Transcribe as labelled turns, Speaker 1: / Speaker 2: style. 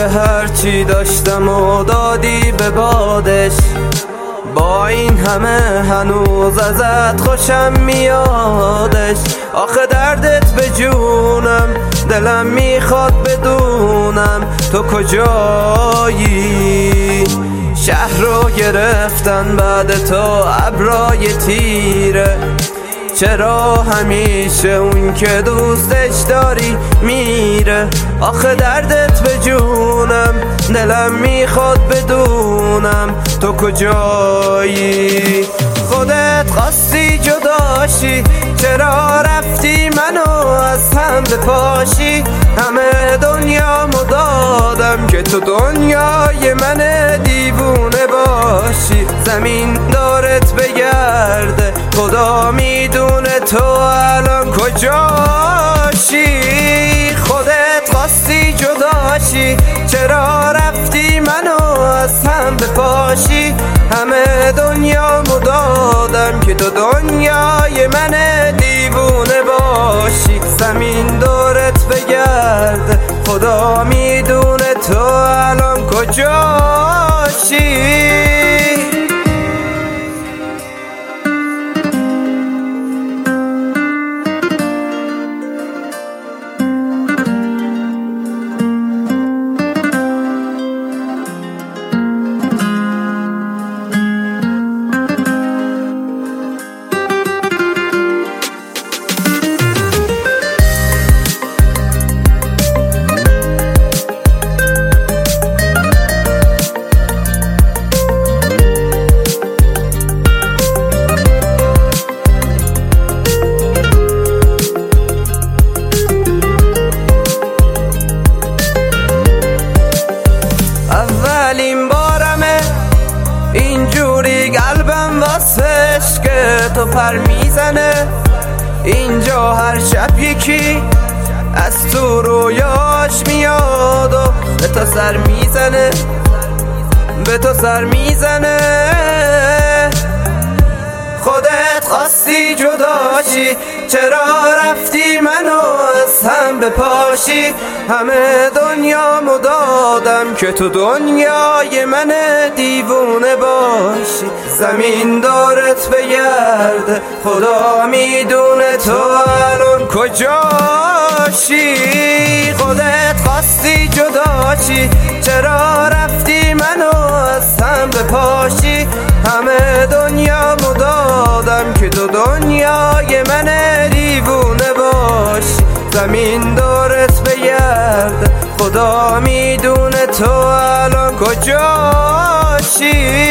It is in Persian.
Speaker 1: هرچی داشتم و دادی به بادش. با این همه هنوز ازت خوشم میادش. آخه دردت به جونم، دلم میخواد بدونم تو کجایی. شهر رو گرفتن بعد تو ابرای تیره، چرا همیشه اون که دوستش داری میره؟ آخه دردت به جونم، دلم میخواد بدونم تو کجایی. خودت خواستی جداشی، چرا رفتی منو از هم بپاشی؟ همه دنیامو دادم که تو دنیای من دیوونه باشی. زمین دارت بگرده، خدا میدونه تو الان کجاشی. خودت خواستی جداشی، چرا رفتی منو از هم بپاشی؟ همه دنیامو دادم که تو دنیای من دیوونه باشی. زمین دورت بگرده، خدا میدونه تو الان کجاشی. اولین بارمه اینجوری قلبم واسش که تو پر میزنه. اینجا هر شب یکی از تو رویاش میاد و به تو سر میزنه، به تو سر میزنه. خودت خواستی جداشی، چرا رفتی منو از هم بپاشی؟ همه دنیامو دادم که تو دنیای من دیوونه باشی. زمین دارت بگرده، خدا میدونه تو الان کجاشی. خودت خواستی جداشی، چرا رفتی منو از هم بپاشی؟ همه دنیامو دادم که تو دنیای من دیوونه باشی. زمین دورت بگرده، خدا میدونه تو الان کجاشی.